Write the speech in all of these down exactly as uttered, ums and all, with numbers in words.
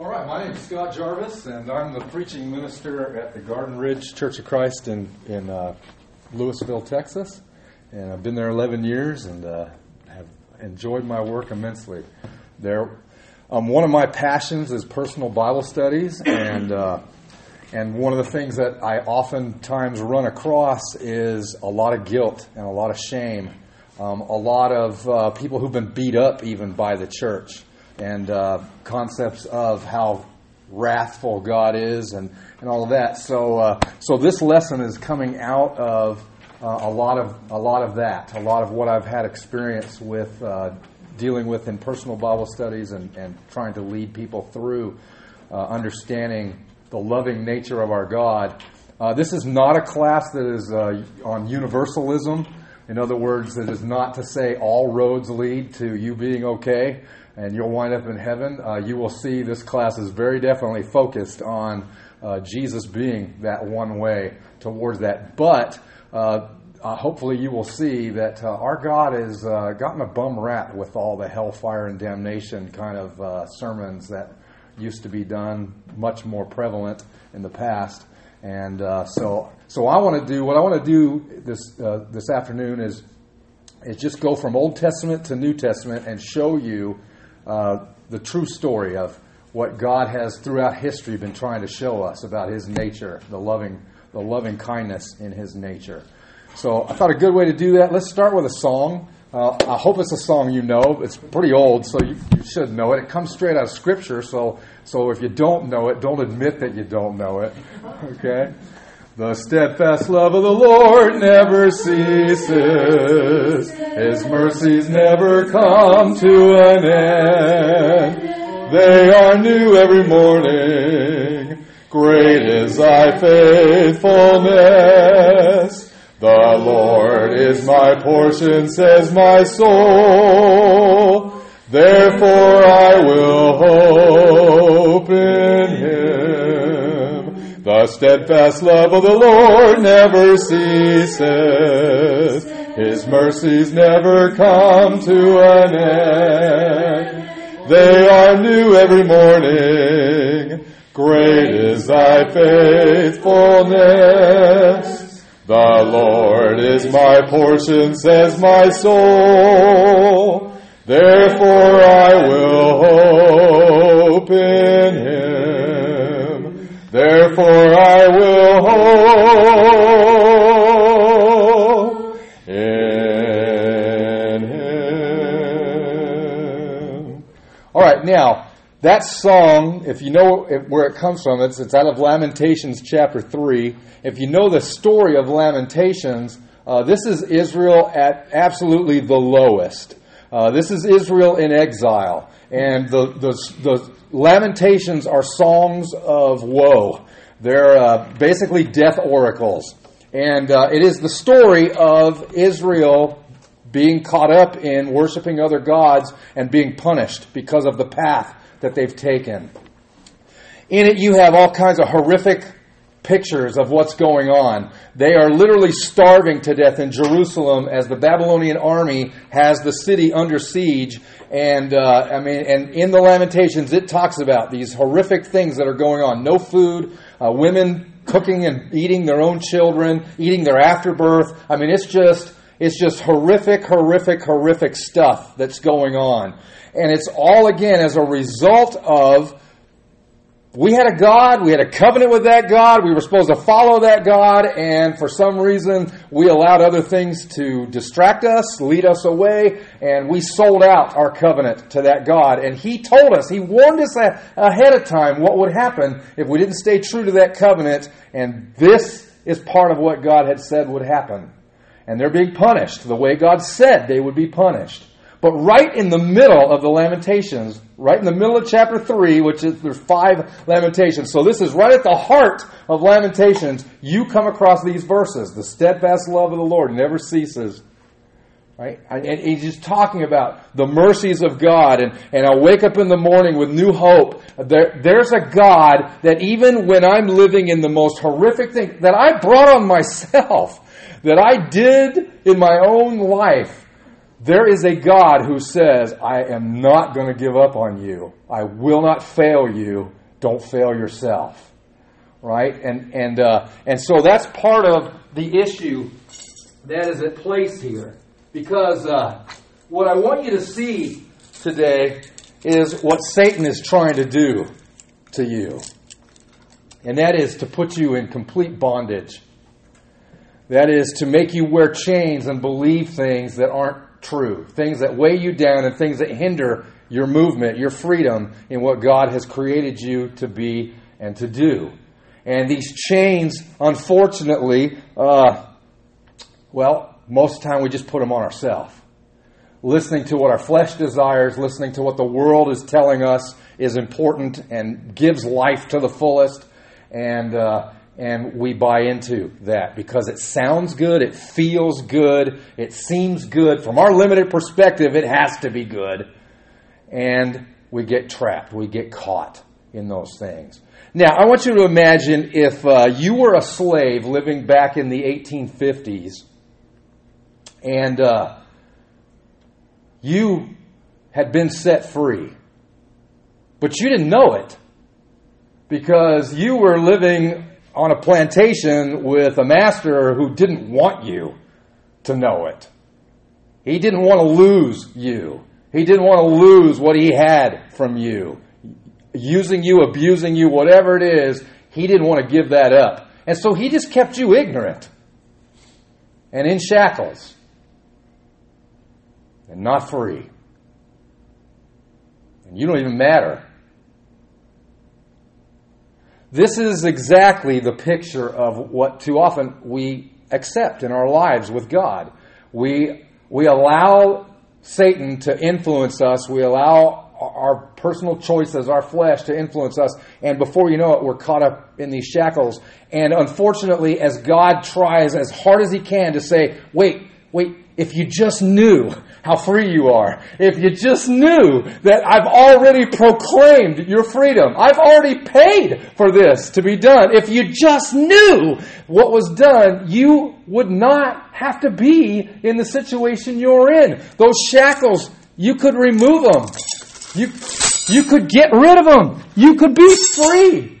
All right, my name is Scott Jarvis, and I'm the preaching minister at the Garden Ridge Church of Christ in, in uh, Lewisville, Texas. And I've been there eleven years and uh, have enjoyed my work immensely. There, um, one of my passions is personal Bible studies, and uh, and one of the things that I oftentimes run across is a lot of guilt and a lot of shame, um, a lot of uh, people who've been beat up even by the church. And uh, concepts of how wrathful God is, and, and all of that. So, uh, so this lesson is coming out of uh, a lot of a lot of that, a lot of what I've had experience with uh, dealing with in personal Bible studies, and, and trying to lead people through uh, understanding the loving nature of our God. Uh, this is not a class that is uh, on universalism. In other words, it is not to say all roads lead to you being okay and you'll wind up in heaven. Uh, you will see this class is very definitely focused on uh, Jesus being that one way towards that. But uh, uh, hopefully you will see that uh, our God has uh, gotten a bum rap with all the hellfire and damnation kind of uh, sermons that used to be done, much more prevalent in the past. And uh, so so I want to do, what I want to do this uh, this afternoon is, is just go from Old Testament to New Testament and show you Uh, the true story of what God has throughout history been trying to show us about His nature, the loving, the loving kindness in His nature. So I thought a good way to do that. Let's start with a song. Uh, I hope it's a song you know. It's pretty old, so you, you should know it. It comes straight out of Scripture, so so if you don't know it, don't admit that you don't know it. Okay. The steadfast love of the Lord never ceases. His mercies never come to an end. They are new every morning. Great is thy faithfulness. The Lord is my portion, says my soul. Therefore I will hope in Him. The steadfast love of the Lord never ceases. His mercies never come to an end. They are new every morning. Great is thy faithfulness. The Lord is my portion, says my soul. Therefore I will hope in Him. Therefore I will hope in Him. All right, now, that song, if you know where it comes from, it's, it's out of Lamentations chapter three. If you know the story of Lamentations, uh, this is Israel at absolutely the lowest. Uh, this is Israel in exile. And the, the, the Lamentations are songs of woe. They're uh, basically death oracles. And uh, it is the story of Israel being caught up in worshiping other gods and being punished because of the path that they've taken. In it you have all kinds of horrific pictures of what's going on. They are literally starving to death in Jerusalem as the Babylonian army has the city under siege. And uh, I mean, and in the Lamentations, it talks about these horrific things that are going on. No food, uh, women cooking and eating their own children, eating their afterbirth. I mean, it's just it's just horrific, horrific, horrific stuff that's going on. And it's all, again, as a result of we had a God, we had a covenant with that God, we were supposed to follow that God, and for some reason we allowed other things to distract us, lead us away, and we sold out our covenant to that God. And He told us, He warned us ahead of time what would happen if we didn't stay true to that covenant, and this is part of what God had said would happen. And they're being punished the way God said they would be punished. But right in the middle of the Lamentations, right in the middle of chapter three, which is, there's five Lamentations. So this is right at the heart of Lamentations. You come across these verses. The steadfast love of the Lord never ceases. Right? And he's just talking about the mercies of God. And, and I'll wake up in the morning with new hope. There, there's a God that even when I'm living in the most horrific thing that I brought on myself, that I did in my own life, There is a God who says, I am not going to give up on you. I will not fail you. Don't fail yourself. Right? And and uh, and so that's part of the issue that is at place here. Because uh, what I want you to see today is what Satan is trying to do to you. And that is to put you in complete bondage. That is to make you wear chains and believe things that aren't true. Things that weigh you down and things that hinder your movement, your freedom in what God has created you to be and to do. And these chains, unfortunately, uh, well, most of the time we just put them on ourselves. Listening to what our flesh desires, listening to what the world is telling us is important and gives life to the fullest. And uh, and we buy into that because it sounds good, it feels good, it seems good. From our limited perspective, it has to be good. And we get trapped, we get caught in those things. Now, I want you to imagine if uh, you were a slave living back in the eighteen fifties and uh, you had been set free, but you didn't know it because you were living on a plantation with a master who didn't want you to know it. He didn't want to lose you. He didn't want to lose what he had from you. Using you, abusing you, whatever it is, he didn't want to give that up. And so he just kept you ignorant and in shackles and not free. And you don't even matter. This is exactly the picture of what too often we accept in our lives with God. We we allow Satan to influence us. We allow our personal choices, our flesh, to influence us. And before you know it, we're caught up in these shackles. And unfortunately, as God tries as hard as he can to say, wait, wait, if you just knew how free you are, if you just knew that I've already proclaimed your freedom, I've already paid for this to be done, if you just knew what was done, you would not have to be in the situation you're in. Those shackles, you could remove them. You, you could get rid of them. You could be free.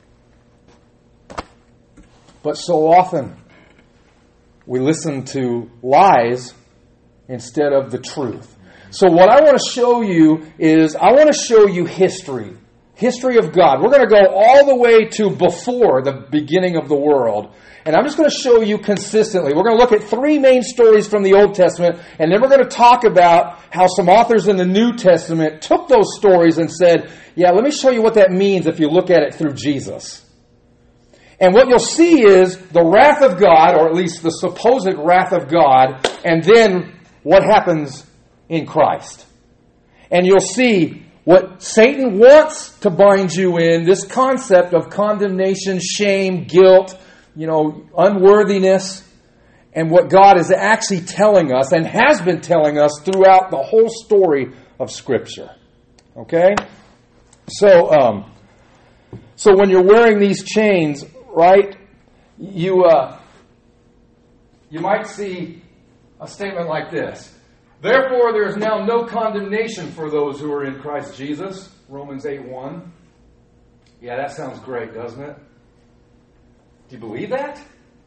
But so often, we listen to lies instead of the truth. So what I want to show you is, I want to show you history. History of God. We're going to go all the way to before the beginning of the world. And I'm just going to show you consistently. We're going to look at three main stories from the Old Testament, and then we're going to talk about how some authors in the New Testament took those stories and said, yeah, let me show you what that means if you look at it through Jesus. And what you'll see is the wrath of God, or at least the supposed wrath of God, and then what happens in Christ. And you'll see what Satan wants to bind you in, this concept of condemnation, shame, guilt, you know, unworthiness, and what God is actually telling us and has been telling us throughout the whole story of Scripture. Okay? So, um, so when you're wearing these chains, right, you uh, you might see a statement like this. Therefore, there is now no condemnation for those who are in Christ Jesus. Romans eight one. Yeah, that sounds great, doesn't it? Do you believe that?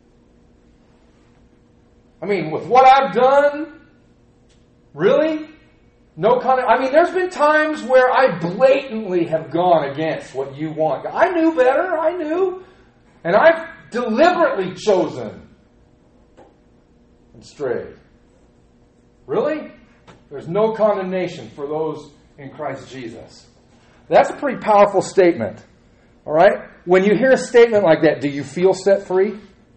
I mean, with what I've done, really? No condemnation. I mean, there's been times where I blatantly have gone against what you want. I knew better. I knew. And I've deliberately chosen and strayed. Really? There's no condemnation for those in Christ Jesus. That's a pretty powerful statement. All right? When you hear a statement like that, do you feel set free?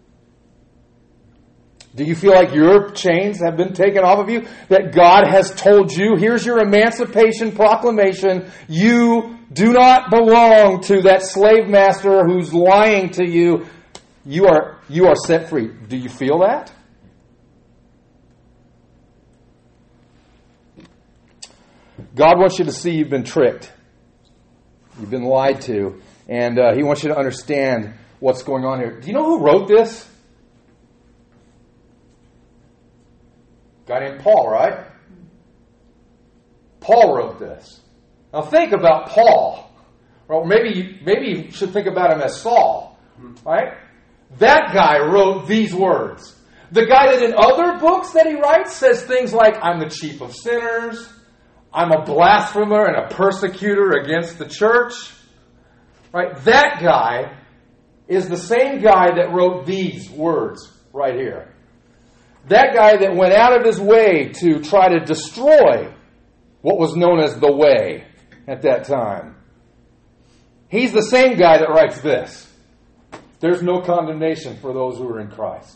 Do you feel like your chains have been taken off of you? That God has told you, here's your emancipation proclamation. You do not belong to that slave master who's lying to you. You are, you are set free. Do you feel that? God wants you to see you've been tricked. You've been lied to. And uh, He wants you to understand what's going on here. Do you know who wrote this? A guy named Paul, right? Paul wrote this. Now think about Paul. Or maybe, maybe you should think about him as Saul. Right? That guy wrote these words. The guy that in other books that he writes says things like, I'm the chief of sinners, I'm a blasphemer and a persecutor against the church. Right? That guy is the same guy that wrote these words right here. That guy that went out of his way to try to destroy what was known as the way at that time. He's the same guy that writes this. There's no condemnation for those who are in Christ.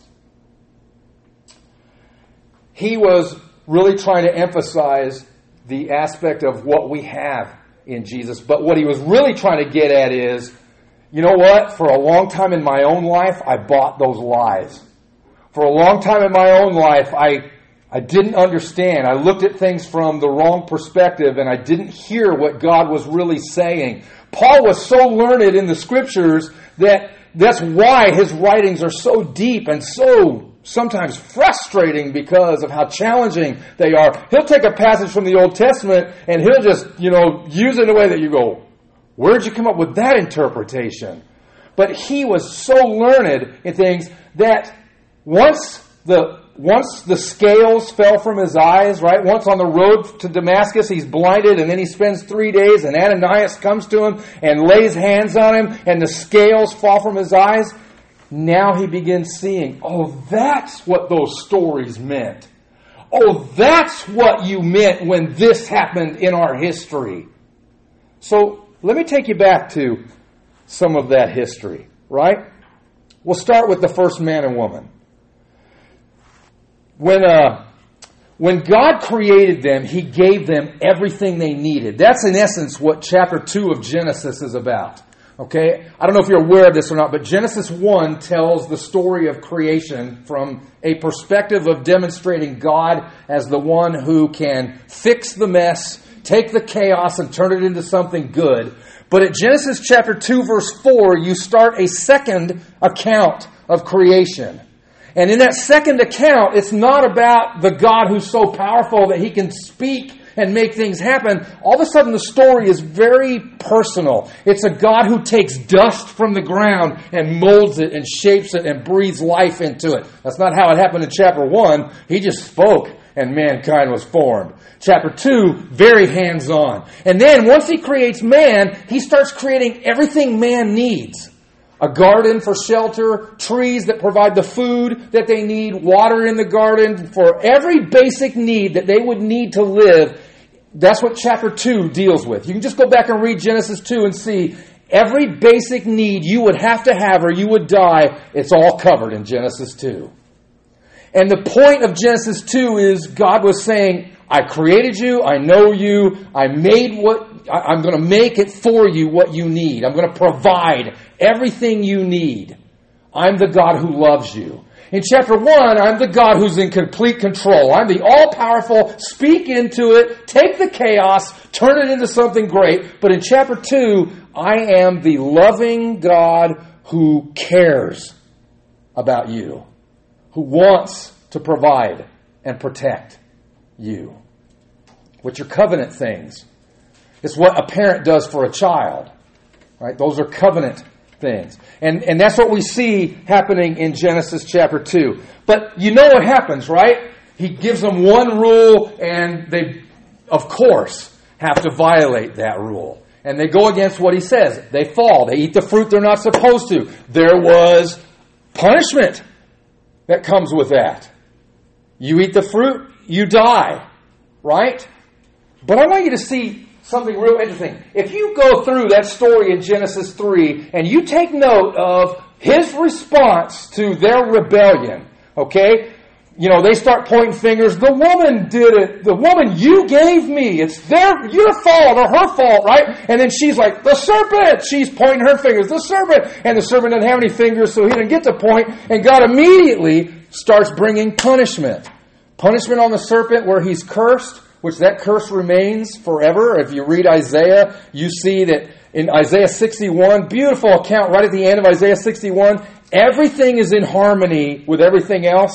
He was really trying to emphasize the aspect of what we have in Jesus. But what he was really trying to get at is, you know what? For a long time in my own life, I bought those lies. For a long time in my own life, I, I didn't understand. I looked at things from the wrong perspective, and I didn't hear what God was really saying. Paul was so learned in the Scriptures that that's why his writings are so deep and so sometimes frustrating because of how challenging they are. He'll take a passage from the Old Testament and he'll just, you know, use it in a way that you go, where'd you come up with that interpretation? But he was so learned in things that once the once the scales fell from his eyes, right? Once on the road to Damascus, he's blinded, and then he spends three days, and Ananias comes to him and lays hands on him, and the scales fall from his eyes. Now he begins seeing, oh, that's what those stories meant. Oh, that's what you meant when this happened in our history. So let me take you back to some of that history, right? We'll start with the first man and woman. When uh, when God created them, He gave them everything they needed. That's in essence what chapter two of Genesis is about. Okay? I don't know if you're aware of this or not, but Genesis one tells the story of creation from a perspective of demonstrating God as the one who can fix the mess, take the chaos, and turn it into something good. But at Genesis chapter two, verse four, you start a second account of creation. And in that second account, it's not about the God who's so powerful that He can speak and make things happen. All of a sudden, the story is very personal. It's a God who takes dust from the ground and molds it and shapes it and breathes life into it. That's not how it happened in chapter one. He just spoke and mankind was formed. Chapter two, very hands-on. And then once He creates man, He starts creating everything man needs. A garden for shelter, trees that provide the food that they need, water in the garden, for every basic need that they would need to live. That's what chapter two deals with. You can just go back and read Genesis two and see every basic need you would have to have or you would die, it's all covered in Genesis two. And the point of Genesis two is God was saying, I created you, I know you, I made what, I'm going to make it for you what you need. I'm going to provide everything you need. I'm the God who loves you. In chapter one, I'm the God who's in complete control. I'm the all-powerful, speak into it, take the chaos, turn it into something great. But in chapter two, I am the loving God who cares about you, who wants to provide and protect you. Which are covenant things. It's what a parent does for a child. Right? Those are covenant things. And, and that's what we see happening in Genesis chapter two. But you know what happens, right? He gives them one rule and they, of course, have to violate that rule. And they go against what He says. They fall. They eat the fruit they're not supposed to. There was punishment that comes with that. You eat the fruit, you die. Right? But I want you to see something real interesting. If you go through that story in Genesis three and you take note of His response to their rebellion, okay? You know, they start pointing fingers. The woman did it. The woman you gave me. It's their, your fault or her fault, right? And then she's like, the serpent. She's pointing her fingers. The serpent. And the serpent didn't have any fingers, so he didn't get to point. And God immediately starts bringing punishment. Punishment on the serpent where he's cursed, which that curse remains forever. If you read Isaiah, you see that in Isaiah sixty-one, beautiful account right at the end of Isaiah sixty-one, everything is in harmony with everything else.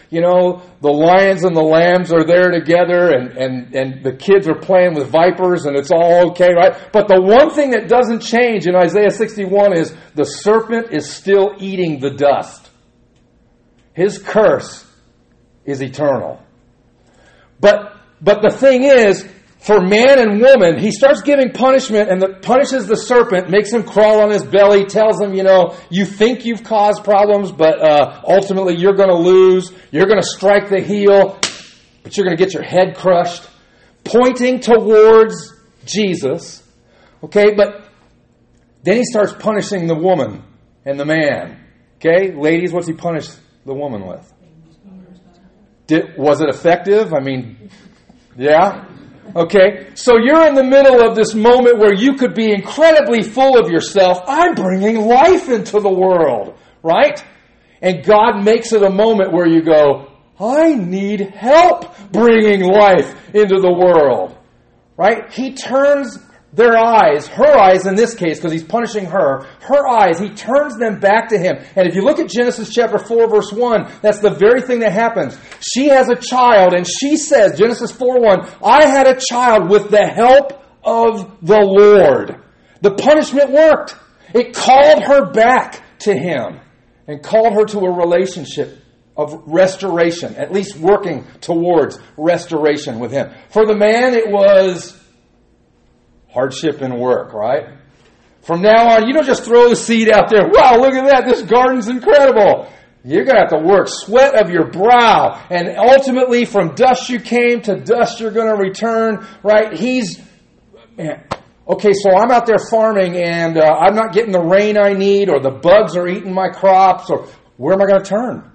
You know, the lions and the lambs are there together, and, and, and the kids are playing with vipers, and it's all okay, right? But the one thing that doesn't change in Isaiah sixty-one is the serpent is still eating the dust. His curse is eternal. But but the thing is, for man and woman, he starts giving punishment and the, punishes the serpent, makes him crawl on his belly, tells him, you know, you think you've caused problems, but uh, ultimately you're going to lose. You're going to strike the heel, but you're going to get your head crushed. Pointing towards Jesus. Okay, but then he starts punishing the woman and the man. Okay, ladies, what's he punish the woman with? Did, was it effective? I mean, yeah? Okay, so you're in the middle of this moment where you could be incredibly full of yourself. I'm bringing life into the world, right? And God makes it a moment where you go, I need help bringing life into the world, right? He turns their eyes, her eyes in this case, because he's punishing her, her eyes, he turns them back to him. And if you look at Genesis chapter four, verse one, that's the very thing that happens. She has a child, and she says, Genesis four one, I had a child with the help of the Lord. The punishment worked. It called her back to him and called her to a relationship of restoration, at least working towards restoration with him. For the man, it was hardship and work, right? From now on, you don't just throw the seed out there. Wow, look at that. This garden's incredible. You're going to have to work sweat of your brow. And ultimately, from dust you came, to dust you're going to return, right? He's, man, okay, so I'm out there farming and uh, I'm not getting the rain I need, or the bugs are eating my crops, or where am I going to turn?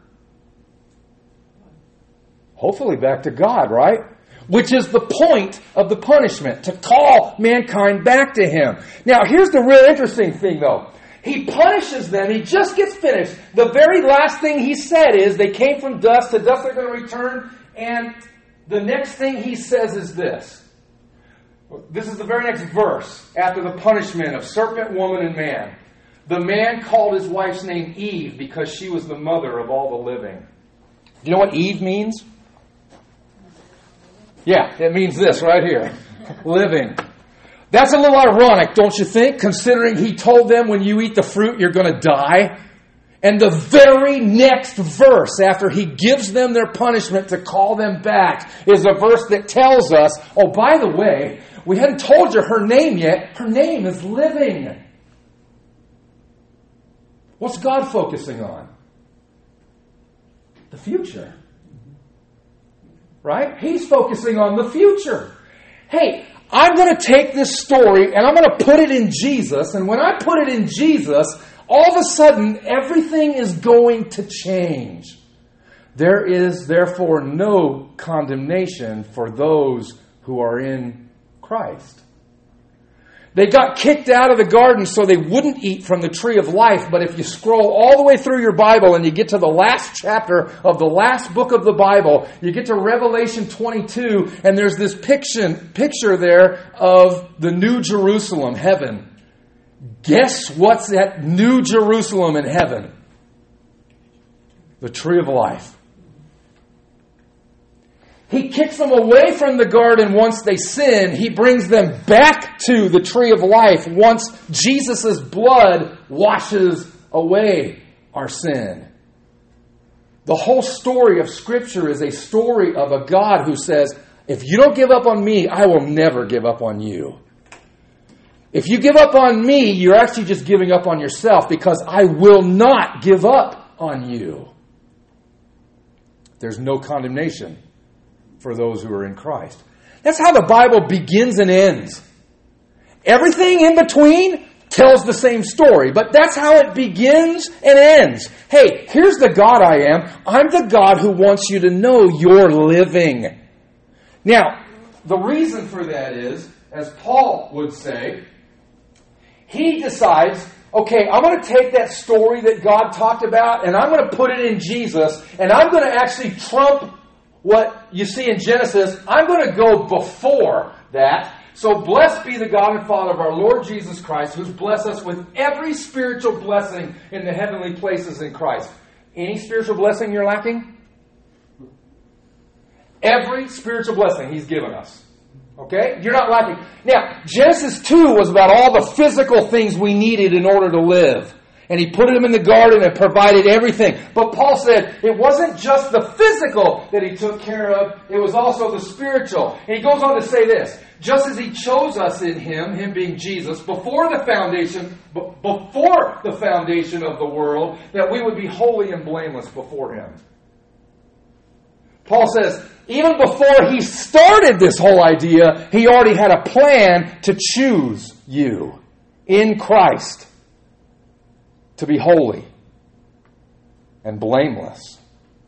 Hopefully back to God, right? Which is the point of the punishment, to call mankind back to him. Now, here's the real interesting thing, though. He punishes them. He just gets finished. The very last thing he said is, they came from dust, to dust they're going to return. And the next thing he says is this. This is the very next verse after the punishment of serpent, woman, and man. The man called his wife's name Eve because she was the mother of all the living. Do you know what Eve means? Yeah, it means this right here. Living. That's a little ironic, don't you think? Considering he told them when you eat the fruit, you're going to die. And the very next verse, after he gives them their punishment to call them back, is a verse that tells us, oh, by the way, we hadn't told you her name yet. Her name is Living. What's God focusing on? The future. Right? He's focusing on the future. Hey, I'm going to take this story and I'm going to put it in Jesus. And when I put it in Jesus, all of a sudden, everything is going to change. There is, therefore, no condemnation for those who are in Christ. They got kicked out of the garden so they wouldn't eat from the tree of life. But if you scroll all the way through your Bible and you get to the last chapter of the last book of the Bible, you get to Revelation twenty-two, and there's this picture, picture there of the New Jerusalem, heaven. Guess what's at New Jerusalem in heaven? The tree of life. He kicks them away from the garden once they sin. He brings them back to the tree of life once Jesus' blood washes away our sin. The whole story of Scripture is a story of a God who says, if you don't give up on me, I will never give up on you. If you give up on me, you're actually just giving up on yourself, because I will not give up on you. There's no condemnation for those who are in Christ. That's how the Bible begins and ends. Everything in between tells the same story, but that's how it begins and ends. Hey, here's the God I am. I'm the God who wants you to know you're living. Now, the reason for that is, as Paul would say, he decides, okay, I'm going to take that story that God talked about and I'm going to put it in Jesus, and I'm going to actually trump what you see in Genesis. I'm going to go before that. So blessed be the God and Father of our Lord Jesus Christ, who's blessed us with every spiritual blessing in the heavenly places in Christ. Any spiritual blessing you're lacking? every spiritual blessing He's given us. Okay? You're not lacking. Now, Genesis two was about all the physical things we needed in order to live. And He put them in the garden and provided everything. But Paul said it wasn't just the physical that He took care of, it was also the spiritual. And he goes on to say this, just as He chose us in Him, Him being Jesus, before the foundation, b- before the foundation of the world, that we would be holy and blameless before Him. Paul says, even before He started this whole idea, He already had a plan to choose you in Christ to be holy and blameless,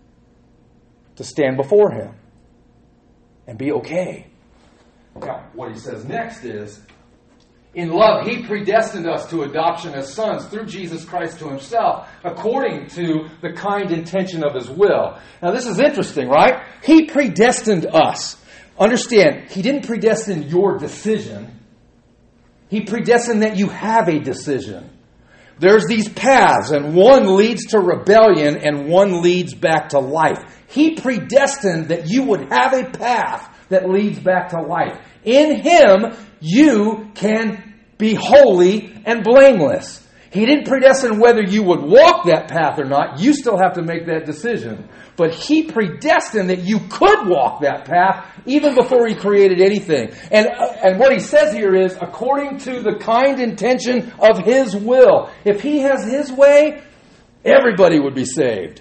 to stand before Him and be okay. Now, what he says next is, in love, He predestined us to adoption as sons through Jesus Christ to Himself, according to the kind intention of His will. Now, this is interesting, right? He predestined us. Understand, He didn't predestine your decision. He predestined that you have a decision. There's these paths, and one leads to rebellion, and one leads back to life. He predestined that you would have a path that leads back to life. In Him, you can be holy and blameless. He didn't predestine whether you would walk that path or not. You still have to make that decision. But He predestined that you could walk that path even before He created anything. And, and what he says here is, according to the kind intention of His will. If He has His way, everybody would be saved.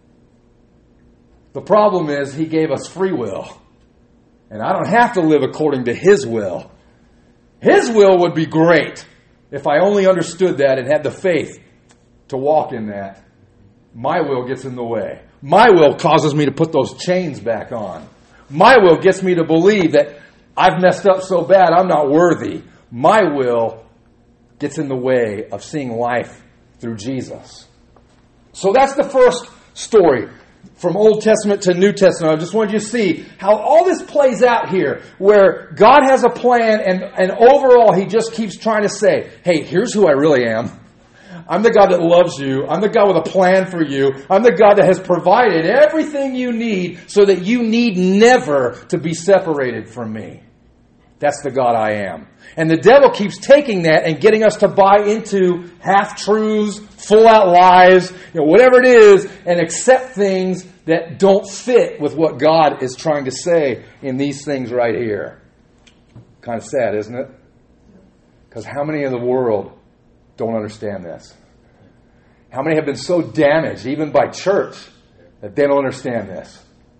The problem is, He gave us free will. And I don't have to live according to His will. His will would be great if I only understood that and had the faith to walk in that. My will gets in the way. My will causes me to put those chains back on. My will gets me to believe that I've messed up so bad I'm not worthy. My will gets in the way of seeing life through Jesus. So that's the first story. From Old Testament to New Testament. I just wanted you to see how all this plays out here, where God has a plan, and, and overall He just keeps trying to say, hey, here's who I really am. I'm the God that loves you. I'm the God with a plan for you. I'm the God that has provided everything you need so that you need never to be separated from me. That's the God I am. And the devil keeps taking that and getting us to buy into half-truths, full-out lies, you know, whatever it is, and accept things that don't fit with what God is trying to say in these things right here. Kind of sad, isn't it? Because how many in the world don't understand this? How many have been so damaged, even by church, that they don't understand this?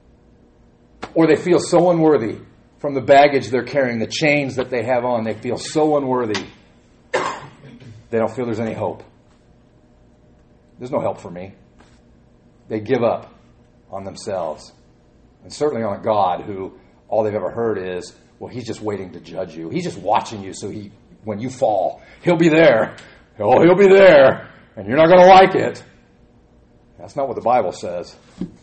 Or they feel so unworthy from the baggage they're carrying, the chains that they have on. They feel so unworthy. They don't feel there's any hope. There's no help for me. They give up on themselves. And certainly on God, who all they've ever heard is, well, He's just waiting to judge you. He's just watching you so he, when you fall, He'll be there. Oh, He'll be there. And you're not going to like it. That's not what the Bible says.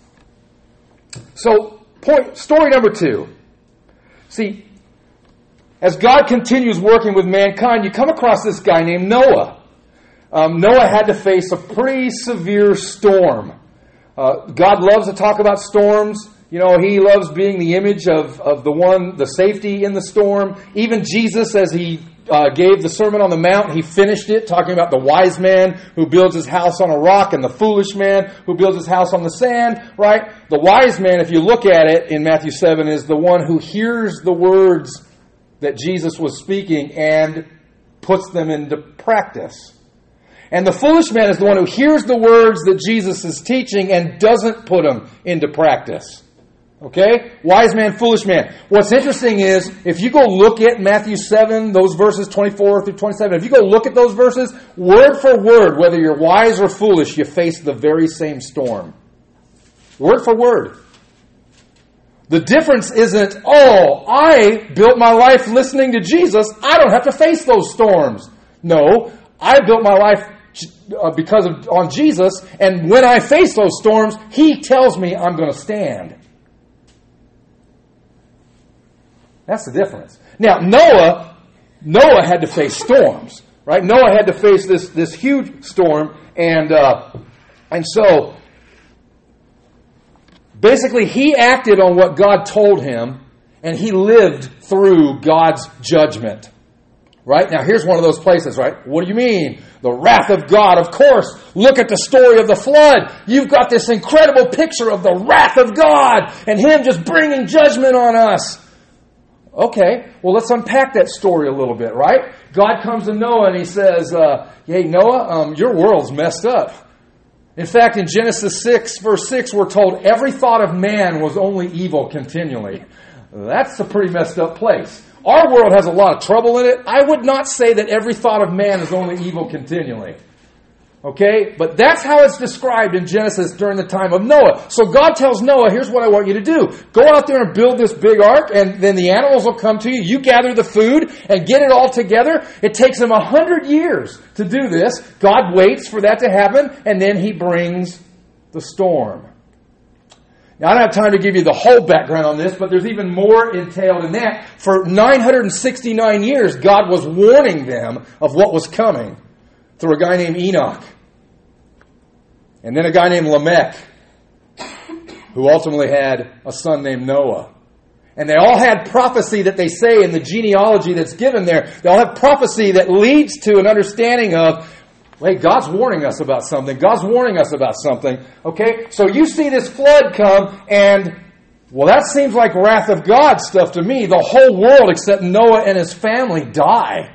So, point, story number two. See, as God continues working with mankind, you come across this guy named Noah. Um, Noah had to face a pretty severe storm. Uh, God loves to talk about storms. You know, He loves being the image of, of the one, the safety in the storm. Even Jesus, as He uh, gave the Sermon on the Mount, He finished it talking about the wise man who builds his house on a rock and the foolish man who builds his house on the sand, right? The wise man, if you look at it in Matthew seven, is the one who hears the words that Jesus was speaking and puts them into practice. And the foolish man is the one who hears the words that Jesus is teaching and doesn't put them into practice. Okay? Wise man, foolish man. What's interesting is, if you go look at Matthew seven, those verses twenty-four through twenty-seven, if you go look at those verses, word for word, whether you're wise or foolish, you face the very same storm. Word for word. The difference isn't, oh, I built my life listening to Jesus, I don't have to face those storms. No, I built my life because of on Jesus, and when I face those storms, He tells me I'm going to stand. That's the difference. Now, Noah, Noah had to face storms, right? Noah had to face this, this huge storm, and uh, and so Basically, he acted on what God told him, and he lived through God's judgment. Right? Now, here's one of those places, right? What do you mean? The wrath of God. Of course, look at the story of the flood. You've got this incredible picture of the wrath of God and Him just bringing judgment on us. Okay, well, let's unpack that story a little bit, right? God comes to Noah and He says, uh, hey, Noah, um, your world's messed up. In fact, in Genesis six, verse six, we're told every thought of man was only evil continually. That's a pretty messed up place. Our world has a lot of trouble in it. I would not say that every thought of man is only evil continually. Okay? But that's how it's described in Genesis during the time of Noah. So God tells Noah, here's what I want you to do. Go out there and build this big ark, and then the animals will come to you. You gather the food and get it all together. It takes him a hundred years to do this. God waits for that to happen, and then He brings the storm. Now, I don't have time to give you the whole background on this, but there's even more entailed in that. For nine hundred sixty-nine years, God was warning them of what was coming through a guy named Enoch. And then a guy named Lamech, who ultimately had a son named Noah. And they all had prophecy that they say in the genealogy that's given there. They all have prophecy that leads to an understanding of, wait, God's warning us about something. God's warning us about something. Okay? So you see this flood come, and, well, that seems like wrath of God stuff to me. The whole world except Noah and his family die.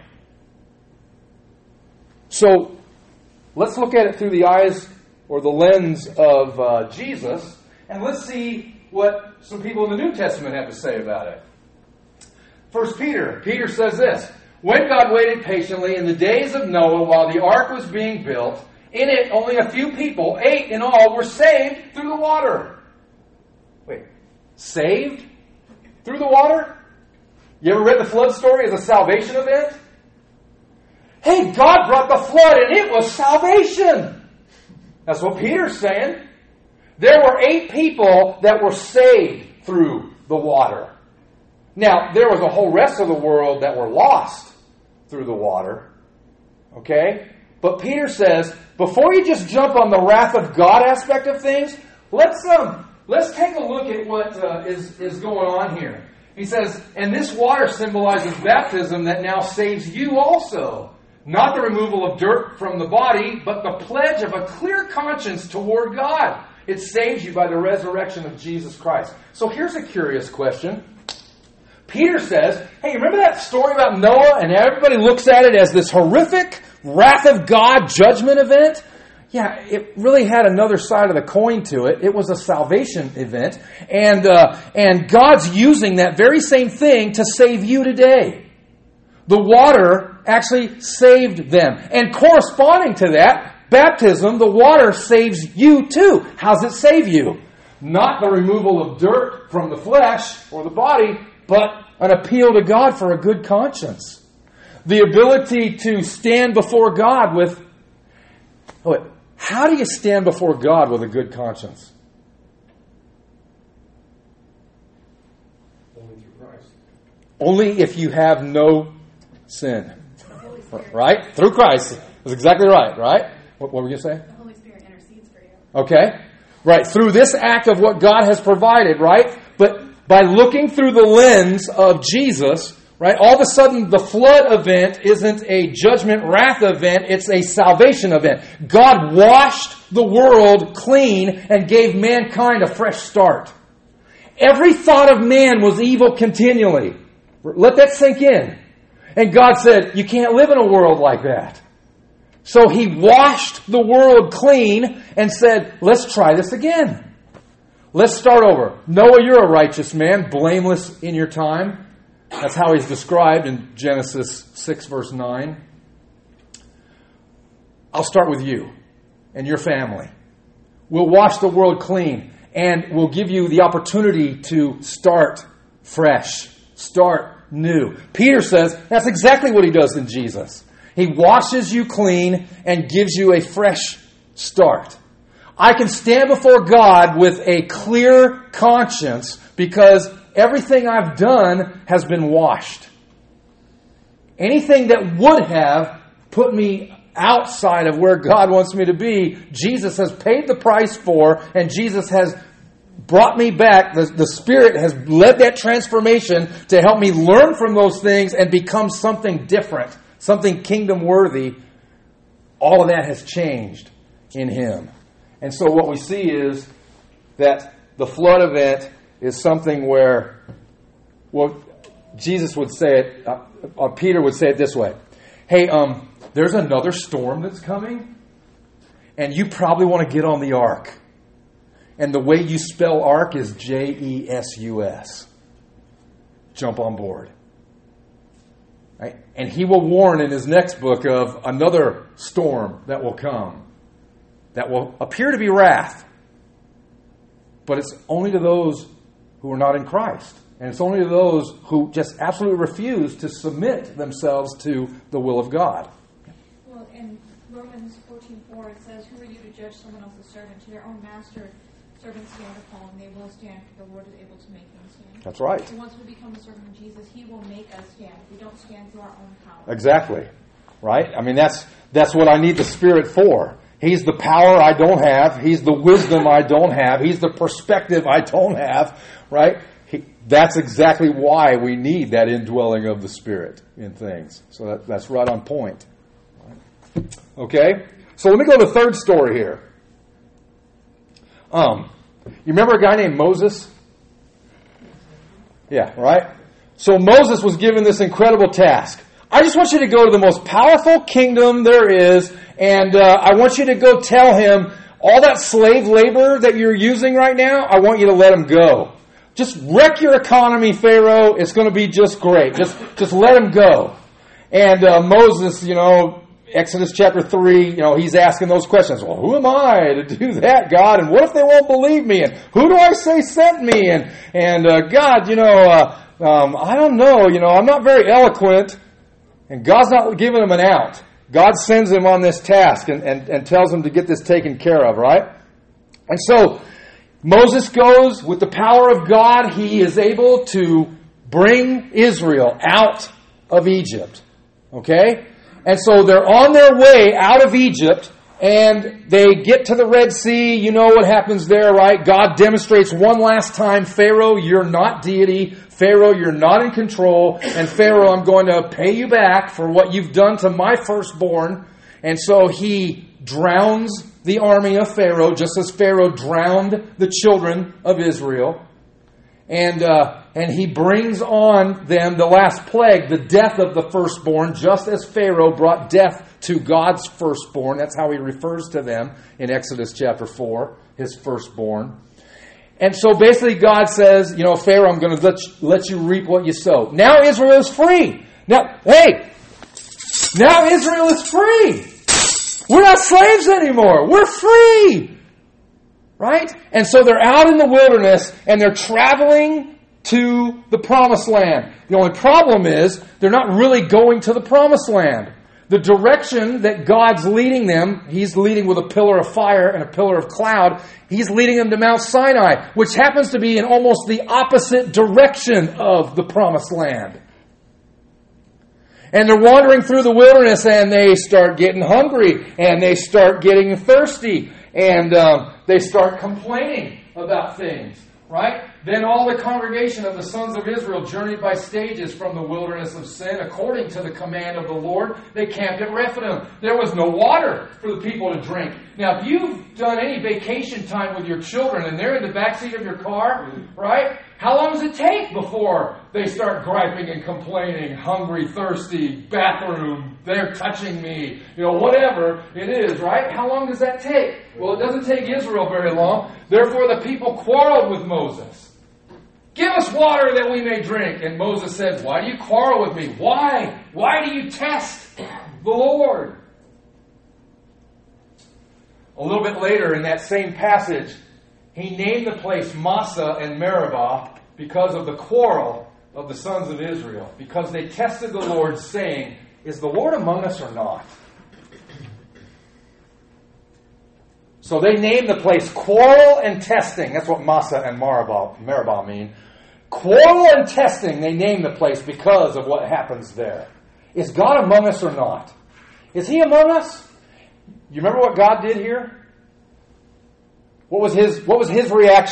So let's look at it through the eyes or the lens of uh, Jesus, and let's see what some people in the New Testament have to say about it. First Peter. Peter says this, when God waited patiently in the days of Noah while the ark was being built, in it only a few people, eight in all, were saved through the water. Wait, saved through the water? You ever read the flood story as a salvation event? Hey, God brought the flood and it was salvation. That's what Peter's saying. There were eight people that were saved through the water. Now, there was a whole rest of the world that were lost through the water. Okay? But Peter says, before you just jump on the wrath of God aspect of things, let's um, let's take a look at what uh, is, is going on here. He says, and this water symbolizes baptism that now saves you also. Not the removal of dirt from the body, but the pledge of a clear conscience toward God. It saves you by the resurrection of Jesus Christ. So here's a curious question. Peter says, hey, remember that story about Noah? And everybody looks at it as this horrific wrath of God judgment event? Yeah, it really had another side of the coin to it. It was a salvation event. And, uh, and God's using that very same thing to save you today. The water actually saved them. And corresponding to that, baptism, the water saves you too. How's it save you? Not the removal of dirt from the flesh or the body, but an appeal to God for a good conscience. The ability to stand before God with... Wait, how do you stand before God with a good conscience? Only through Christ. Only if you have no sin. Right? Through Christ. That's exactly right, right? What, what were you going to say? The Holy Spirit intercedes for you. Okay. Right. Through this act of what God has provided, right? But by looking through the lens of Jesus, right, all of a sudden the flood event isn't a judgment wrath event, it's a salvation event. God washed the world clean and gave mankind a fresh start. Every thought of man was evil continually. Let that sink in. And God said, you can't live in a world like that. So He washed the world clean and said, let's try this again. Let's start over. Noah, you're a righteous man, blameless in your time. That's how he's described in Genesis six, verse nine. I'll start with you and your family. We'll wash the world clean, and we'll give you the opportunity to start fresh, start new. Peter says that's exactly what He does in Jesus. He washes you clean and gives you a fresh start. I can stand before God with a clear conscience because everything I've done has been washed. Anything that would have put me outside of where God wants me to be, Jesus has paid the price for, and Jesus has brought me back. The, the Spirit has led that transformation to help me learn from those things and become something different, something kingdom worthy. All of that has changed in Him. And so what we see is that the flood event is something where, well, Jesus would say it, uh, uh, Peter would say it this way. Hey, um, there's another storm that's coming, and you probably want to get on the ark. And the way you spell ark is J E S U S. Jump on board. Right? And he will warn in his next book of another storm that will come, that will appear to be wrath. But it's only to those who are not in Christ. And it's only to those who just absolutely refuse to submit themselves to the will of God. Well, in Romans fourteen four, it says, "Who are you to judge someone else's servant? To their own master, servants stand or fall, and they will stand, for the Lord is able to make them stand." That's right. So once we become a servant of Jesus, He will make us stand. We don't stand through our own power. Exactly. Right? I mean, that's that's what I need the Spirit for. He's the power I don't have. He's the wisdom I don't have. He's the perspective I don't have. Right? He, that's exactly why we need that indwelling of the Spirit in things. So that, that's right on point. Okay? So let me go to the third story here. Um, you remember a guy named Moses? Yeah, right? So Moses was given this incredible task. I just want you to go to the most powerful kingdom there is, and uh, I want you to go tell him all that slave labor that you're using right now, I want you to let him go. Just wreck your economy, Pharaoh. It's going to be just great. Just, just let him go. And uh, Moses, you know, Exodus chapter three, you know, he's asking those questions. Well, who am I to do that, God? And what if they won't believe me? And who do I say sent me? And, and uh, God, you know, uh, um, I don't know. You know, I'm not very eloquent. And God's not giving him an out. God sends him on this task and, and, and tells him to get this taken care of, right? And so Moses goes with the power of God. He is able to bring Israel out of Egypt. Okay? And so they're on their way out of Egypt, and they get to the Red Sea. You know what happens there, right? God demonstrates one last time, Pharaoh, you're not deity. Pharaoh, you're not in control. And Pharaoh, I'm going to pay you back for what you've done to my firstborn. And so he drowns the army of Pharaoh, just as Pharaoh drowned the children of Israel. And uh, and he brings on them the last plague, the death of the firstborn, just as Pharaoh brought death to God's firstborn. That's how he refers to them in Exodus chapter four, his firstborn. And so basically God says, you know, Pharaoh, I'm going to let you, let you reap what you sow. Now Israel is free. Now, hey, now Israel is free. We're not slaves anymore. We're free. Right? And so they're out in the wilderness and they're traveling to the promised land. The only problem is they're not really going to the promised land. The direction that God's leading them, He's leading with a pillar of fire and a pillar of cloud. He's leading them to Mount Sinai, which happens to be in almost the opposite direction of the promised land. And they're wandering through the wilderness and they start getting hungry and they start getting thirsty and um, they start complaining about things, right? Then all the congregation of the sons of Israel journeyed by stages from the wilderness of sin according to the command of the Lord. They camped at Rephidim. There was no water for the people to drink. Now, if you've done any vacation time with your children and they're in the backseat of your car, right? How long does it take before they start griping and complaining, hungry, thirsty, bathroom, they're touching me, you know, whatever it is, right? How long does that take? Well, it doesn't take Israel very long. Therefore, the people quarreled with Moses. Give us water that we may drink. And Moses said, why do you quarrel with me? Why? Why do you test the Lord? A little bit later in that same passage, he named the place Massah and Meribah because of the quarrel of the sons of Israel. Because they tested the Lord, saying, is the Lord among us or not? So they named the place Quarrel and Testing. That's what Massah and Meribah, Meribah mean. Quarrel and Testing, they named the place because of what happens there. Is God among us or not? Is He among us? You remember what God did here? What was his, what was his reaction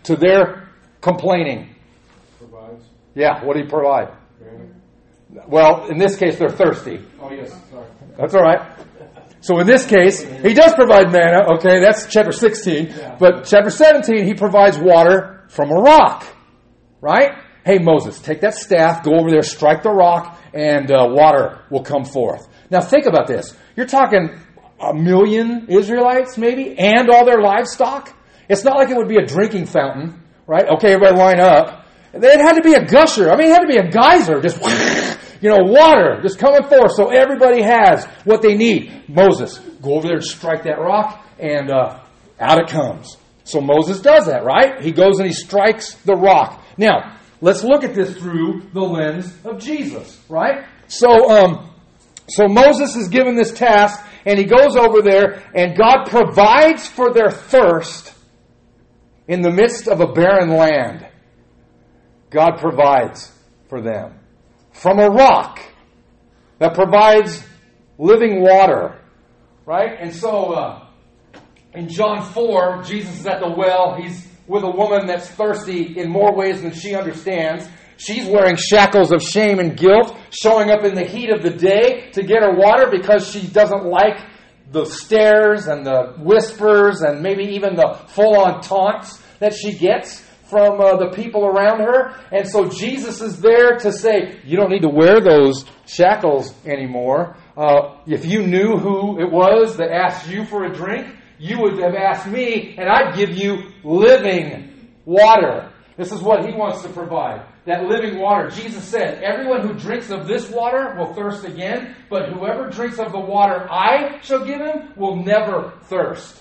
to their complaining? Provides. Yeah, what did he provide? Manna. Well, in this case, they're thirsty. Oh, yes. Sorry. That's all right. So in this case, he does provide manna. Okay, that's chapter sixteen. Yeah. But chapter seventeen, he provides water from a rock. Right? Hey, Moses, take that staff, go over there, strike the rock, and uh, water will come forth. Now think about this. You're talking a million Israelites, maybe, and all their livestock. It's not like it would be a drinking fountain, right? Okay, everybody line up. It had to be a gusher. I mean, it had to be a geyser. Just, you know, water just coming forth so everybody has what they need. Moses, go over there and strike that rock, and uh, out it comes. So Moses does that, right? He goes and he strikes the rock. Now, let's look at this through the lens of Jesus, right? So, um, so Moses is given this task, and he goes over there, and God provides for their thirst in the midst of a barren land. God provides for them from a rock that provides living water, right? And so, uh, in John four, Jesus is at the well. He's with a woman that's thirsty in more ways than she understands. She's wearing shackles of shame and guilt, showing up in the heat of the day to get her water because she doesn't like the stares and the whispers and maybe even the full-on taunts that she gets from uh, the people around her. And so Jesus is there to say, you don't need to wear those shackles anymore. Uh, if you knew who it was that asked you for a drink, you would have asked me, and I'd give you living water. This is what he wants to provide, that living water. Jesus said, everyone who drinks of this water will thirst again, but whoever drinks of the water I shall give him will never thirst.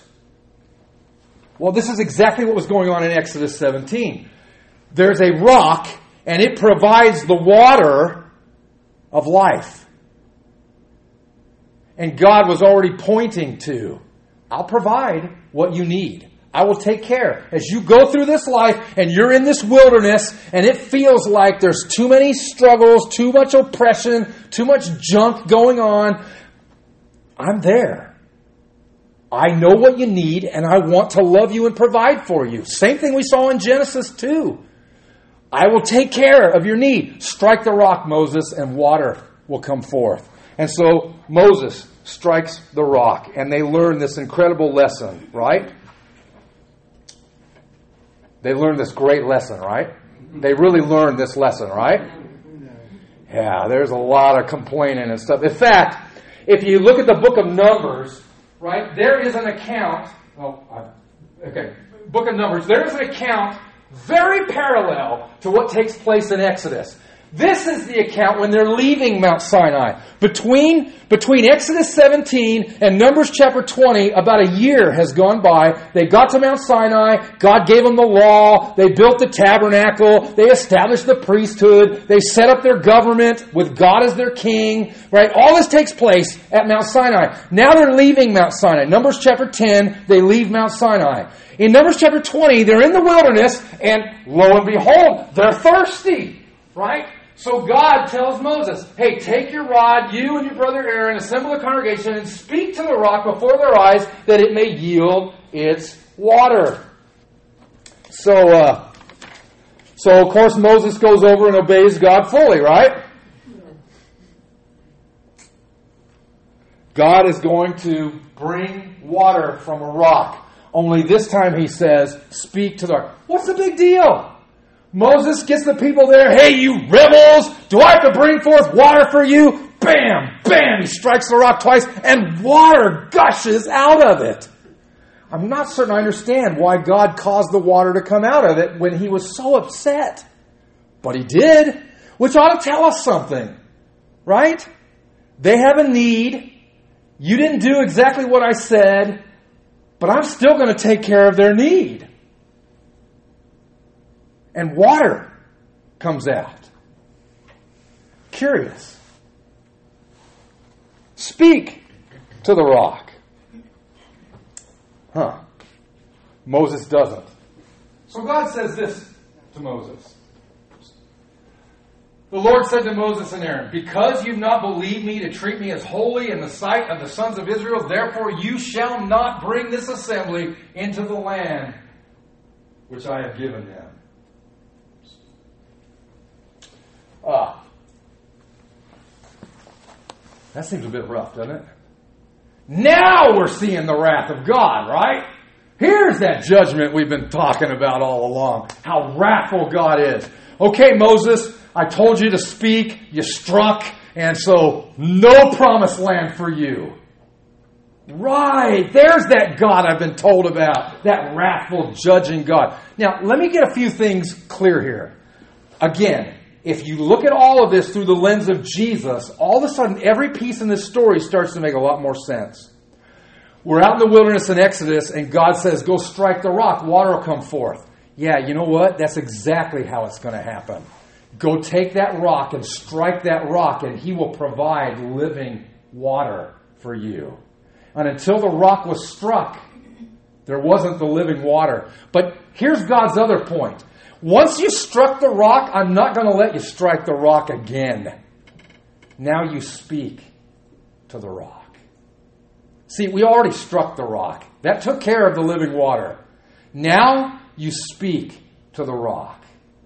Well, this is exactly what was going on in Exodus seventeen. There's a rock, and it provides the water of life. And God was already pointing to, I'll provide what you need. I will take care. As you go through this life and you're in this wilderness and it feels like there's too many struggles, too much oppression, too much junk going on, I'm there. I know what you need and I want to love you and provide for you. Same thing we saw in Genesis two. I will take care of your need. Strike the rock, Moses, and water will come forth. And so Moses strikes the rock and they learn this incredible lesson, right? They learned this great lesson, right? They really learned this lesson, right? Yeah, there's a lot of complaining and stuff. In fact, if you look at the book of Numbers, right, there is an account. Oh, I, okay. Book of Numbers. There is an account very parallel to what takes place in Exodus. This is the account when they're leaving Mount Sinai. Between, between Exodus seventeen and Numbers chapter twenty, about a year has gone by. They got to Mount Sinai. God gave them the law. They built the tabernacle. They established the priesthood. They set up their government with God as their king. Right? All this takes place at Mount Sinai. Now they're leaving Mount Sinai. Numbers chapter ten, they leave Mount Sinai. In Numbers chapter twenty, they're in the wilderness, and lo and behold, they're thirsty. Right? So God tells Moses, hey, take your rod, you and your brother Aaron, assemble the congregation, and speak to the rock before their eyes that it may yield its water. So, uh, so of course, Moses goes over and obeys God fully, right? God is going to bring water from a rock. Only this time he says, speak to the rock. What's the big deal? Moses gets the people there. Hey, you rebels! Do I have to bring forth water for you? Bam! Bam! He strikes the rock twice and water gushes out of it. I'm not certain I understand why God caused the water to come out of it when he was so upset. But he did, which ought to tell us something. Right? They have a need. You didn't do exactly what I said, but I'm still going to take care of their need. And water comes out. Curious. Speak to the rock. Huh. Moses doesn't. So God says this to Moses. The Lord said to Moses and Aaron, because you've not believed me to treat me as holy in the sight of the sons of Israel, therefore you shall not bring this assembly into the land which I have given them. Ah. That seems a bit rough, doesn't it? Now we're seeing the wrath of God, right? Here's that judgment we've been talking about all along. How wrathful God is. Okay, Moses, I told you to speak. You struck. And so, no promised land for you. Right. There's that God I've been told about. That wrathful, judging God. Now, let me get a few things clear here. Again, if you look at all of this through the lens of Jesus, all of a sudden, every piece in this story starts to make a lot more sense. We're out in the wilderness in Exodus, and God says, go strike the rock. Water will come forth. Yeah, you know what? That's exactly how it's going to happen. Go take that rock and strike that rock, and He will provide living water for you. And until the rock was struck, there wasn't the living water. But here's God's other point. Once you struck the rock, I'm not going to let you strike the rock again. Now you speak to the rock. See, we already struck the rock. That took care of the living water. Now you speak to the rock.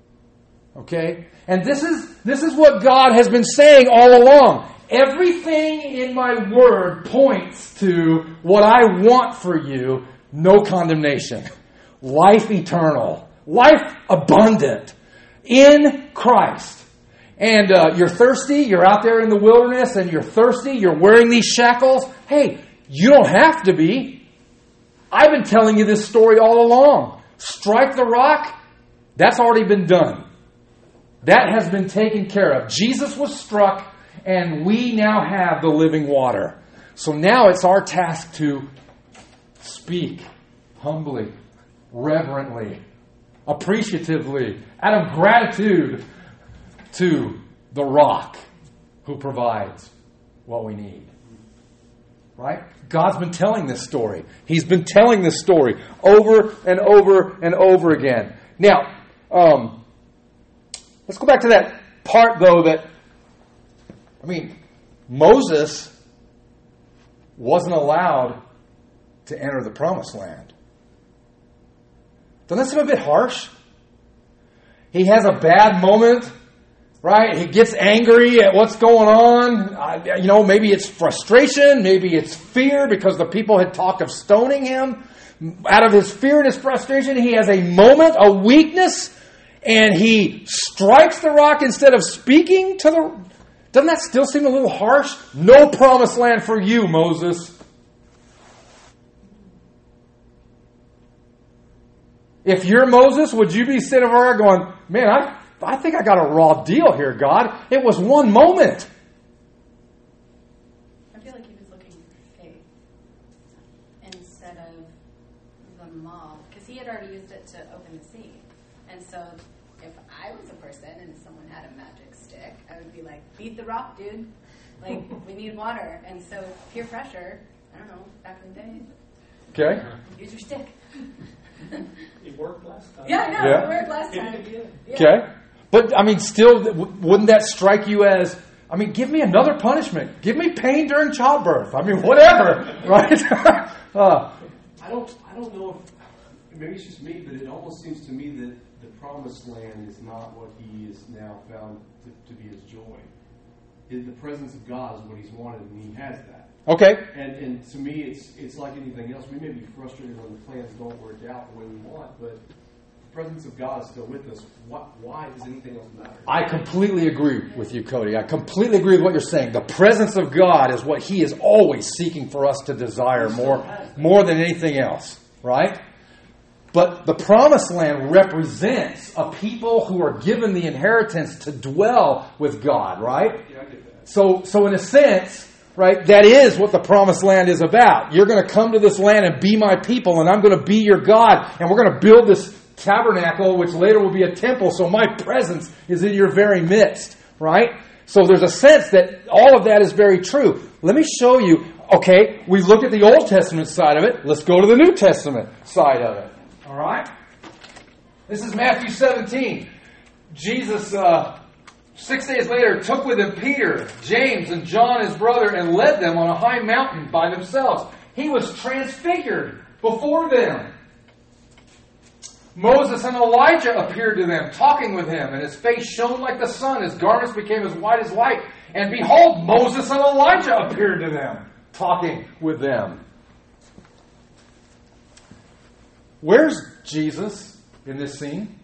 Okay? And this is this is what God has been saying all along. Everything in my word points to what I want for you. No condemnation. Life eternal. Life abundant. In Christ. And uh, you're thirsty. You're out there in the wilderness and you're thirsty. You're wearing these shackles. Hey, you don't have to be. I've been telling you this story all along. Strike the rock. That's already been done. That has been taken care of. Jesus was struck, and we now have the living water. So now it's our task to speak humbly, reverently, appreciatively, out of gratitude to the rock who provides what we need. Right? God's been telling this story. He's been telling this story over and over and over again. Now, um, let's go back to that part, though, that, I mean, Moses wasn't allowed to enter the promised land. Doesn't that seem a bit harsh? He has a bad moment, right? He gets angry at what's going on. Uh, you know, maybe it's frustration. Maybe it's fear because the people had talked of stoning him. Out of his fear and his frustration, he has a moment, a weakness, and he strikes the rock instead of speaking to the... Doesn't that still seem a little harsh? No promised land for you, Moses. If you're Moses, would you be sitting over there going, man, I, I think I got a raw deal here, God. It was one moment. I feel like he was looking for faith instead of the mob, because he had already used it to open the sea. And so if I was a person and someone had a magic stick, I would be like, beat the rock, dude. Like, we need water. And so peer pressure, I don't know, back in the day. Okay. Use your stick. It worked last time. Yeah, I know. Yeah. It worked last time. Yeah. Okay. But, I mean, still, wouldn't that strike you as, I mean, give me another punishment. Give me pain during childbirth. I mean, whatever. Right? uh, I don't I don't know if, maybe it's just me, but it almost seems to me that the promised land is not what he is now found to, to be his joy. The presence of God is what he's wanted, and he has that. okay. And and to me, it's it's like anything else. We may be frustrated when the plans don't work out the way we want, but the presence of God is still with us. Why, why does anything else matter? I completely agree with you, Cody. I completely agree with what you're saying. The presence of God is what He is always seeking for us to desire more, more than anything else, right? But the promised land represents a people who are given the inheritance to dwell with God, right? Yeah, I get that. So, so in a sense, right, that is what the promised land is about. You're going to come to this land and be my people, and I'm going to be your God, and we're going to build this tabernacle, which later will be a temple, so my presence is in your very midst, right? So there's a sense that all of that is very true. Let me show you, okay, we looked at the Old Testament side of it. Let's go to the New Testament side of it. All right? This is Matthew seventeen. Jesus, uh, six days later, took with him Peter, James, and John, his brother, and led them on a high mountain by themselves. He was transfigured before them. Moses and Elijah appeared to them, talking with him, and his face shone like the sun. His garments became as white as light. And behold, Moses and Elijah appeared to them, talking with them. Where's Jesus in this scene?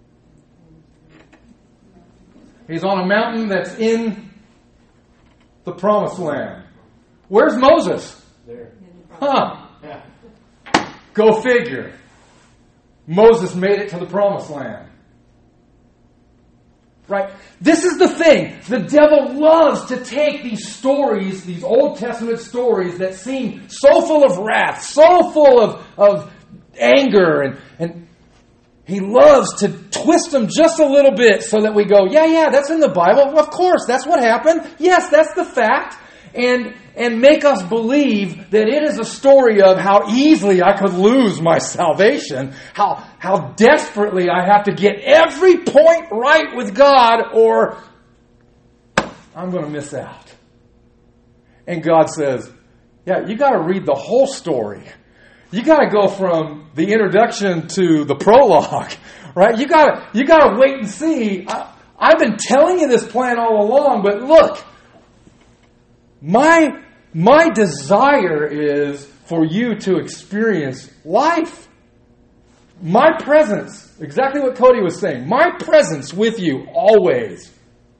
He's on a mountain that's in the promised land. Where's Moses? There. Huh. Yeah. Go figure. Moses made it to the promised land. Right? This is the thing. The devil loves to take these stories, these Old Testament stories that seem so full of wrath, so full of, of anger, and, and he loves to twist them just a little bit so that we go, yeah, yeah, that's in the Bible. Of course, that's what happened. Yes, that's the fact. And and make us believe that it is a story of how easily I could lose my salvation, how how desperately I have to get every point right with God, or I'm going to miss out. And God says, yeah, you got to read the whole story. You got to go from the introduction to the prologue, right? You got to you got to wait and see. I, I've been telling you this plan all along, but look, my my desire is for you to experience life. My presence, exactly what Cody was saying, my presence with you always.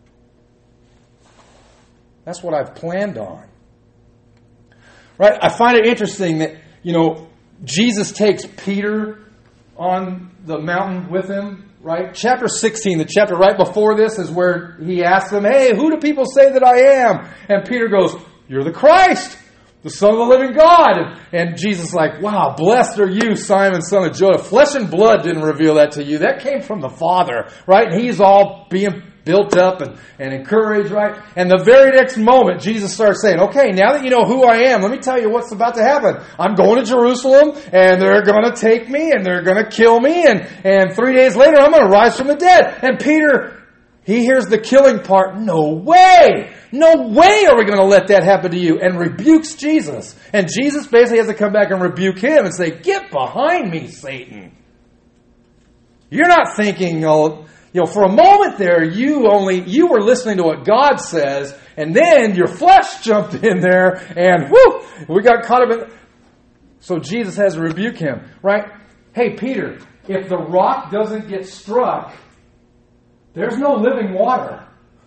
That's what I've planned on. Right? I find it interesting that, you know, Jesus takes Peter on the mountain with him, right? Chapter sixteen, the chapter right before this, is where he asks them, hey, who do people say that I am? And Peter goes, you're the Christ, the Son of the living God. And, and Jesus is like, wow, blessed are you, Simon, son of Jonah. Flesh and blood didn't reveal that to you. That came from the Father, right? And he's all being built up and, and encouraged, right? And the very next moment, Jesus starts saying, okay, now that you know who I am, let me tell you what's about to happen. I'm going to Jerusalem, and they're going to take me, and they're going to kill me, and, and three days later, I'm going to rise from the dead. And Peter, he hears the killing part. No way! No way are we going to let that happen to you. And rebukes Jesus. And Jesus basically has to come back and rebuke him and say, get behind me, Satan. You're not thinking, oh, you know, for a moment there, you only, you were listening to what God says, and then your flesh jumped in there, and whoo, we got caught up in. So Jesus has to rebuke him, right? Hey, Peter, if the rock doesn't get struck, there's no living water.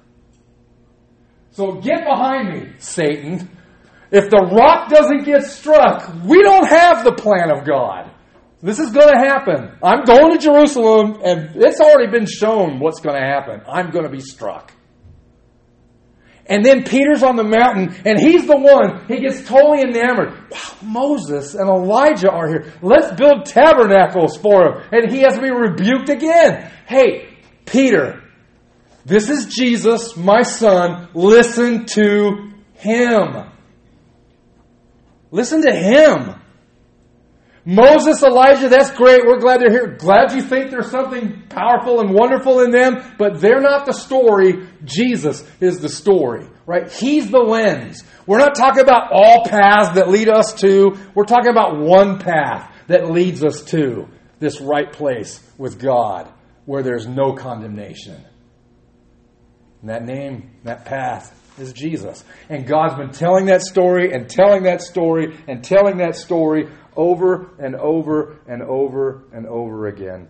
So get behind me, Satan. If the rock doesn't get struck, we don't have the plan of God. This is going to happen. I'm going to Jerusalem, and it's already been shown what's going to happen. I'm going to be struck. And then Peter's on the mountain, and he's the one. He gets totally enamored. Wow, Moses and Elijah are here. Let's build tabernacles for him. And he has to be rebuked again. Hey, Peter, this is Jesus, my son. Listen to him. Listen to him. Moses, Elijah, that's great. We're glad they're here. Glad you think there's something powerful and wonderful in them, but they're not the story. Jesus is the story, right? He's the lens. We're not talking about all paths that lead us to. We're talking about one path that leads us to this right place with God where there's no condemnation. And that name, that path, is Jesus. And God's been telling that story and telling that story and telling that story over and over and over and over again.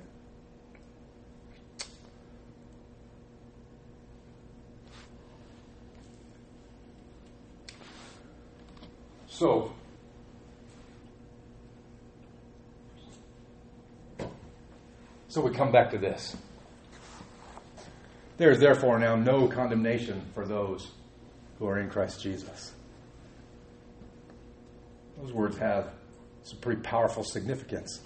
So, so we come back to this. There is therefore now no condemnation for those who are in Christ Jesus. Those words have some pretty powerful significance.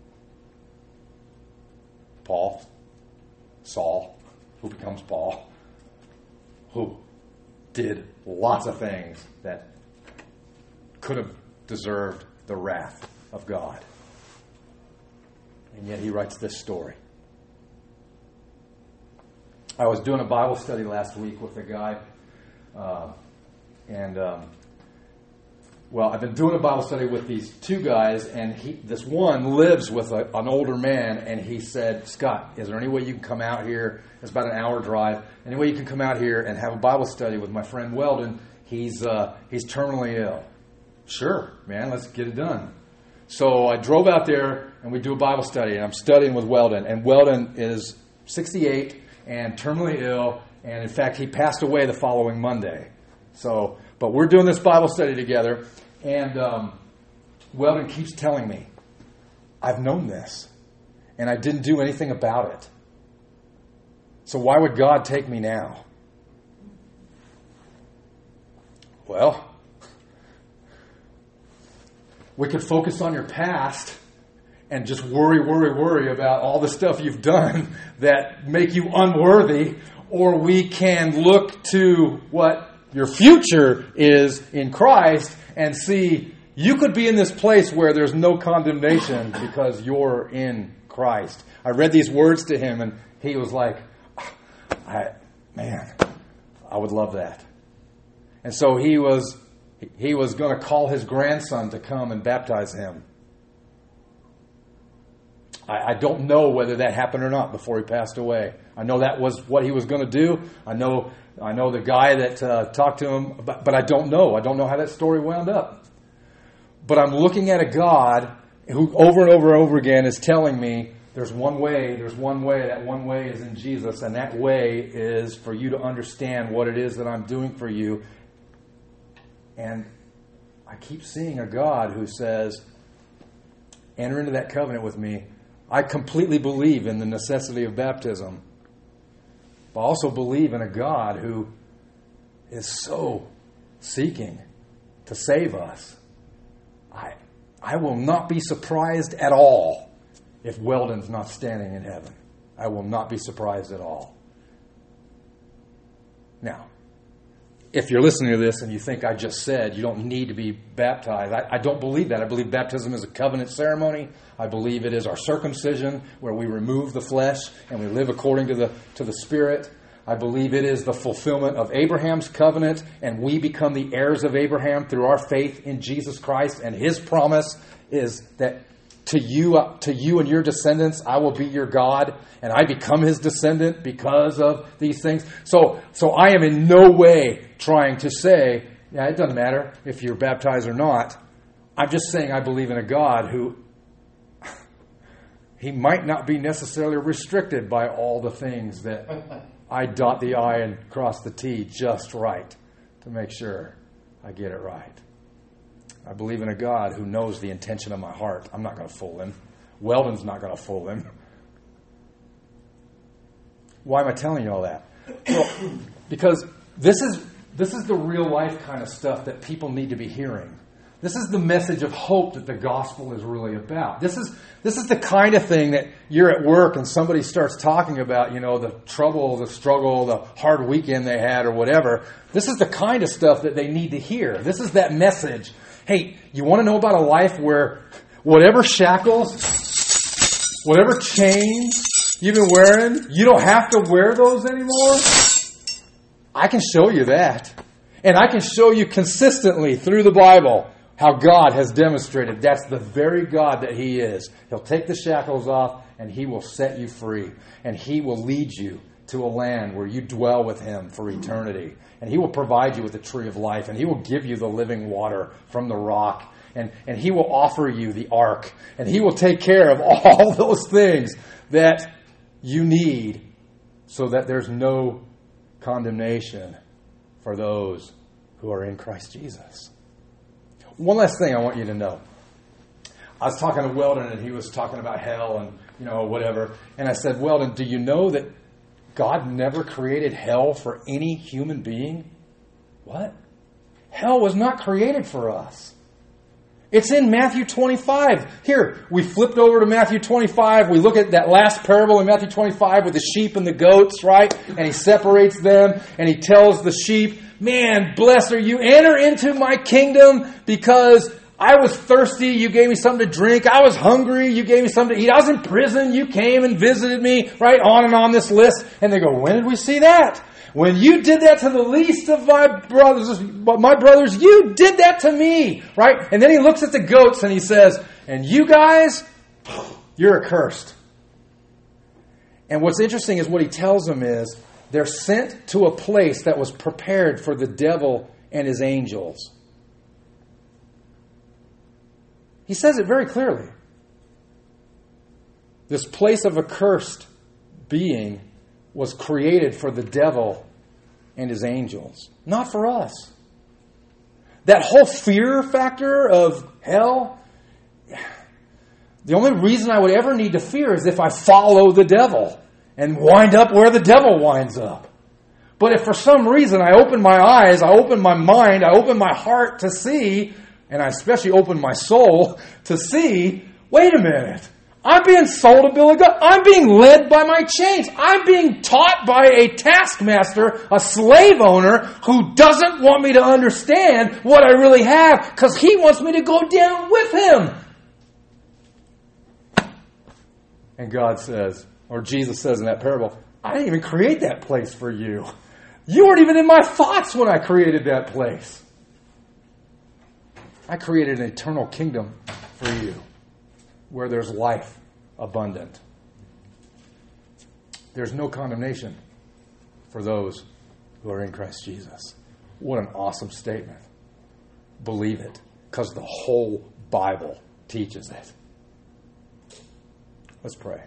Paul, Saul, who becomes Paul, who did lots of things that could have deserved the wrath of God. And yet he writes this story. I was doing a Bible study last week with a guy, uh, and um, well, I've been doing a Bible study with these two guys, and he, this one lives with a, an older man, and he said, Scott, is there any way you can come out here? It's about an hour drive. Any way you can come out here and have a Bible study with my friend Weldon? He's uh, he's terminally ill. Sure, man, let's get it done. So I drove out there, and we do a Bible study, and I'm studying with Weldon. And Weldon is sixty-eight and terminally ill, and in fact, he passed away the following Monday. So, but we're doing this Bible study together, and um, Weldon keeps telling me, I've known this, and I didn't do anything about it. So why would God take me now? Well, we could focus on your past and just worry, worry, worry about all the stuff you've done that make you unworthy, or we can look to what your future is in Christ and see you could be in this place where there's no condemnation because you're in Christ. I read these words to him, and he was like, I, man, I would love that. And so he was he was going to call his grandson to come and baptize him. I, I don't know whether that happened or not before he passed away. I know that was what he was going to do. I know I know the guy that uh, talked to him, but, but I don't know. I don't know how that story wound up. But I'm looking at a God who over and over and over again is telling me there's one way, there's one way, that one way is in Jesus, and that way is for you to understand what it is that I'm doing for you. And I keep seeing a God who says, enter into that covenant with me. I completely believe in the necessity of baptism, but I also believe in a God who is so seeking to save us. I I will not be surprised at all if Weldon's not standing in heaven. I will not be surprised at all. Now, if you're listening to this and you think I just said you don't need to be baptized, I, I don't believe that. I believe baptism is a covenant ceremony. I believe it is our circumcision where we remove the flesh and we live according to the to the Spirit. I believe it is the fulfillment of Abraham's covenant, and we become the heirs of Abraham through our faith in Jesus Christ. And his promise is that to you, uh, to you and your descendants, I will be your God, and I become his descendant because of these things. So, so I am in no way trying to say, yeah, it doesn't matter if you're baptized or not. I'm just saying I believe in a God who he might not be necessarily restricted by all the things that I dot the I and cross the T just right to make sure I get it right. I believe in a God who knows the intention of my heart. I'm not going to fool him. Weldon's not going to fool him. Why am I telling you all that? Well, because this is this is the real life kind of stuff that people need to be hearing. This is the message of hope that the gospel is really about. This is this is the kind of thing that you're at work and somebody starts talking about, you know, the trouble, the struggle, the hard weekend they had or whatever. This is the kind of stuff that they need to hear. This is that message. Hey, you want to know about a life where whatever shackles, whatever chains you've been wearing, you don't have to wear those anymore? I can show you that. And I can show you consistently through the Bible how God has demonstrated that's the very God that he is. He'll take the shackles off and he will set you free. And he will lead you to a land where you dwell with him for eternity. And he will provide you with the tree of life. And he will give you the living water from the rock. And, and he will offer you the ark. And he will take care of all those things that you need so that there's no condemnation for those who are in Christ Jesus. One last thing I want you to know. I was talking to Weldon, and he was talking about hell and, you know, whatever. And I said, Weldon, do you know that God never created hell for any human being? What? Hell was not created for us. It's in Matthew twenty-five. Here, we flipped over to Matthew twenty-five. We look at that last parable in Matthew twenty-five with the sheep and the goats, right? And he separates them, and he tells the sheep, man, blessed are you. Enter into my kingdom because I was thirsty. You gave me something to drink. I was hungry. You gave me something to eat. I was in prison. You came and visited me, right? On and on this list. And they go, when did we see that? When you did that to the least of my brothers, my brothers, you did that to me, right? And then he looks at the goats and he says, and you guys, you're accursed. And what's interesting is what he tells them is they're sent to a place that was prepared for the devil and his angels. He says it very clearly. This place of accursed being was created for the devil and his angels, not for us. That whole fear factor of hell, the only reason I would ever need to fear is if I follow the devil and wind up where the devil winds up. But if for some reason I open my eyes, I open my mind, I open my heart to see, and I especially open my soul to see, wait a minute, I'm being sold a bill of goods. I'm being led by my chains. I'm being taught by a taskmaster, a slave owner, who doesn't want me to understand what I really have because he wants me to go down with him. And God says, or Jesus says in that parable, I didn't even create that place for you. You weren't even in my thoughts when I created that place. I created an eternal kingdom for you, where there's life abundant. There's no condemnation for those who are in Christ Jesus. What an awesome statement. Believe it, because the whole Bible teaches it. Let's pray.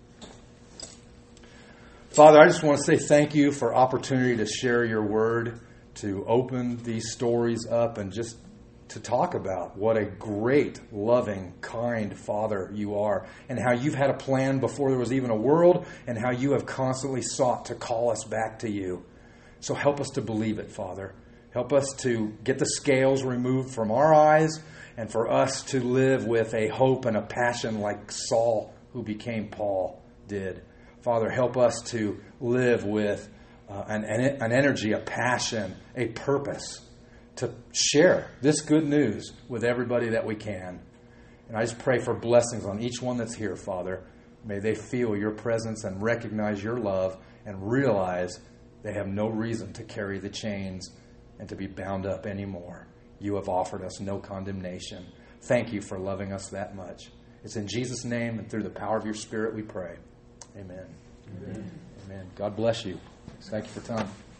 Father, I just want to say thank you for opportunity to share your word, to open these stories up and just to talk about what a great, loving, kind Father you are, and how you've had a plan before there was even a world, and how you have constantly sought to call us back to you. So help us to believe it, Father. Help us to get the scales removed from our eyes, and for us to live with a hope and a passion like Saul, who became Paul, did. Father, help us to live with uh, an, an energy, a passion, a purpose to share this good news with everybody that we can. And I just pray for blessings on each one that's here, Father. May they feel your presence and recognize your love and realize they have no reason to carry the chains and to be bound up anymore. You have offered us no condemnation. Thank you for loving us that much. It's in Jesus' name and through the power of your Spirit we pray. Amen. Amen. Amen. God bless you. Thank you for time.